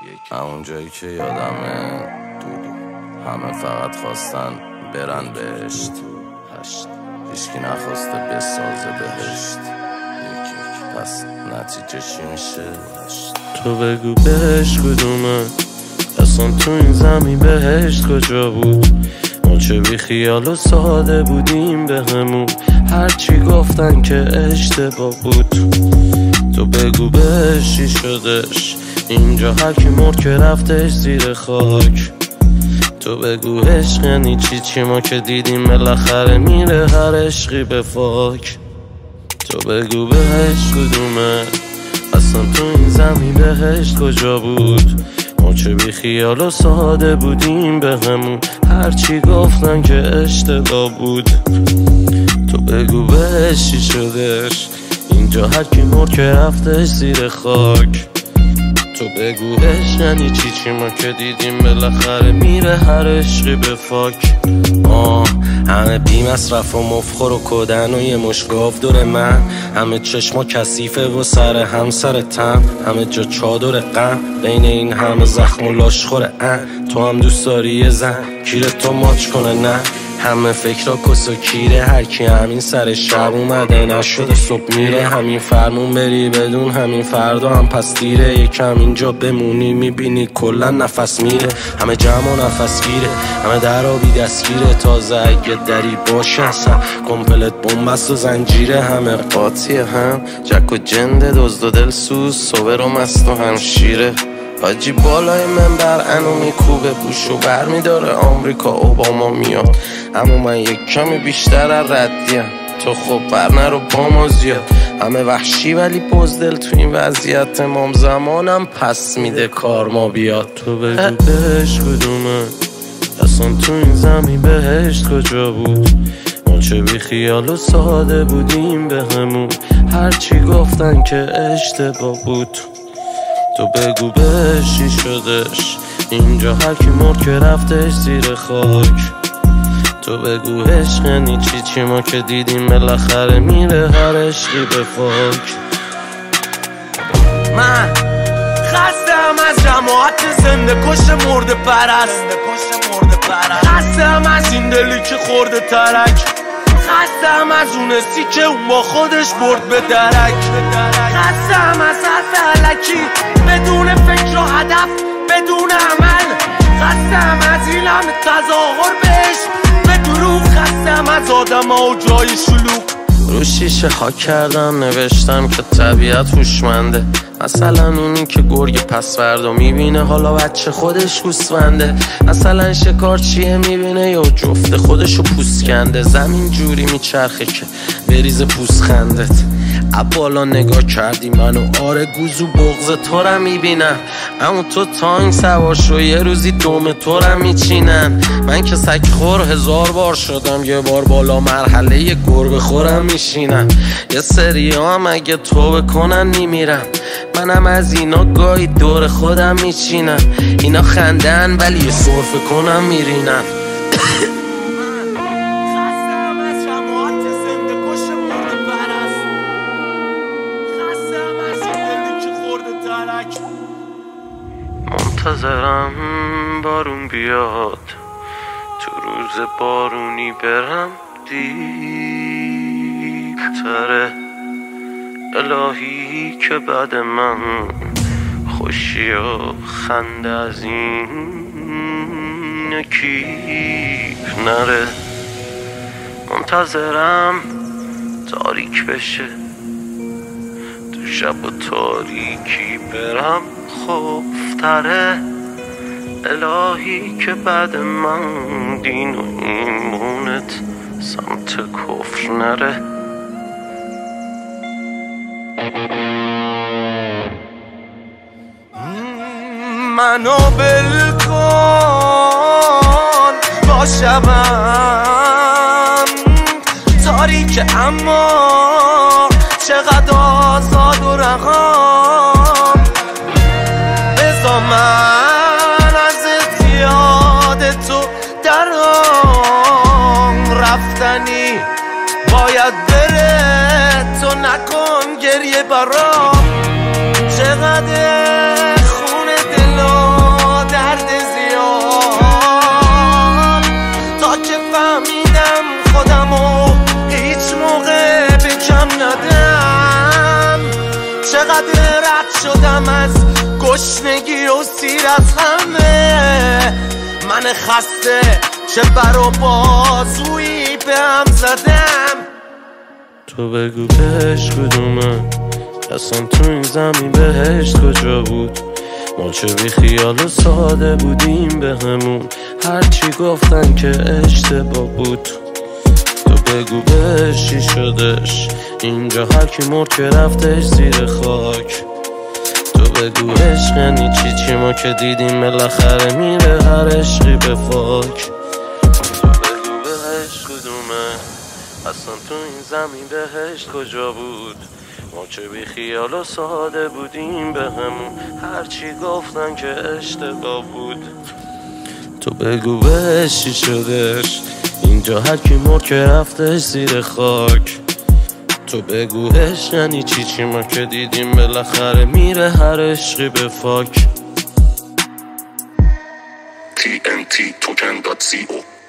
همون جایی که یادمه دودو همه فقط خواستن برن بهشت هیچکی نخواسته بسازه بهشت پس نتیجه چی میشه؟ تو بگو بهشت کدومه؟ اصلا تو این زمین بهشت کجا بود؟ ما چه بی خیال و ساده بودیم به همون هرچی گفتن که اشتباه بود. تو بگو بهشت چی شدش؟ اینجا هرکی مرد که رفتش زیر خاک. تو بگو عشق یعنی چی ما که دیدیم بالاخره میره هر عشقی به فاک. تو بگو بهشت کدومه؟ اصلا تو این زمین بهشت کجا بود؟ ما چه بی خیال و ساده بودیم به همون هرچی گفتن که اشتباه بود. تو بگو بهشت چی شدش؟ اینجا هرکی مرد که رفتش زیر خاک. تو بگو عشق یعنی چی ما که دیدیم بالاخره میره هر عشقی به فاک. همه بی مصرف و مفخور و کدن و یه مشگاف دور من، همه چشما کثیفه و سر همسر تم، همه جا چادر غم بین این همه زخم و لاشخوره. تو هم دوست داری یه زن کیره تو ماچ کنه؟ نه همه فکرها کس و کیره، هرکی همین سر شب اومده نشده صبح میره. همین فرمون بری بدون همین فردا هم پس دیره، یکم اینجا بمونی میبینی کلا نفس میره. همه جمع و نفس گیره، همه در آبی دستگیره، تازه اگه دری باشه اصلا کمپلت بومبست و زنجیره. همه قاطیه هم جک و جنده دزد و دلسوز صبر و مست و همشیره. حاجی بالای منبر انو میکوبه بوشو بر میداره آمریکا اوباما میاد، اما من یک کمی بیشتر از ردیم. تو خب برنرو با ما زیاد، همه وحشی ولی بزدل تو این وضعیت امام زمانم پس میده کار ما بیاد. تو بگو بهشت کدومه؟ اصلا تو این زمین بهشت کجا بود؟ ما چه بی خیال و ساده بودیم به همون هرچی گفتن که اشتباه بود. تو بگو بهشت چی شدش؟ اینجا هرکی مرد که رفتش زیر خاک. تو بگو عشق یعنی چی ما که دیدیم بالاخره میره هر عشقی به فاک. من خستم از جماعت زنده کش مرده پرست، خستم از این دلی که خورده ترک، خستم از اون حسی که اون با خودش برد به درک، خستم از حرف علکی بدون فکر و هدف بدون عمل، خستم از این همه تظاهر بهش به دروغ، خستم از آدم ها و جای شلوغ. رو شیشه ها کردم نوشتم که طبیعت هوشمنده، مثلا اونی که گرگ پس فردا میبینه حالا بچه خودش گوسفنده، مثلا شکارچیه میبینه یا جفت خودشو پوست کنده. زمین جوری میچرخه که بریز پوست خندت. بالا نگاه کردی منو آره گوزو بغض تو را میبینم، اما تو تانک سوار شو یه روزی دوم تو را میچینن. من که سگ خور 1000 بار شدم یه بار بالا مرحله یه گربه خورم میشینم. یه سری هم اگه توبه کنن میمیرم، منم از اینا گاهی دور خودم میچینم. اینا خندن ولی یه صرفه کنم میرینم. منتظرم بارون بیاد، تو روز بارونی برم دیرتره. الهی که بعد من خوشی و خنده از این کیف نره. منتظرم تاریک بشه، تو شب و تاریکی برم خوفتره. الهی که بعد من دین و ایمونت سمت کفر نره. منو بلکن با شبم تاریک اما چقدر آزاد و رقم. بزا من از یاد تو درام رفتنی باید بره، تو نکن گریه برام. چقدر خون دلم رد شدم از گشنگی و سیر از همه. من خسته چه بر و بازویی به هم زدم. تو بگو بهش کدومه، اصلا تو این زمین بهشت کجا بود؟ ما چه بی خیال و ساده بودیم به همون، هرچی گفتن که اشتباه بود. تو بگو بهش چی شدش، اینجا هر کی مرد که رفتش زیر خاک. تو بگو عشق یعنی چی ما که دیدیم بالاخره میره هر عشقی به فاک. تو بگو بهش کدومه، اصلا تو این زمین بهشت کجا بود؟ ما چه بی خیال و ساده بودیم به همون، هرچی گفتن که اشتباه بود. تو بگو بهش چی شدش، اینجا هر کی مرد که رفتش زیر خاک. تو بگو عشق یعنی چی ما که دیدیم بالاخره میره هر عشقی به فاک. TNT Token.co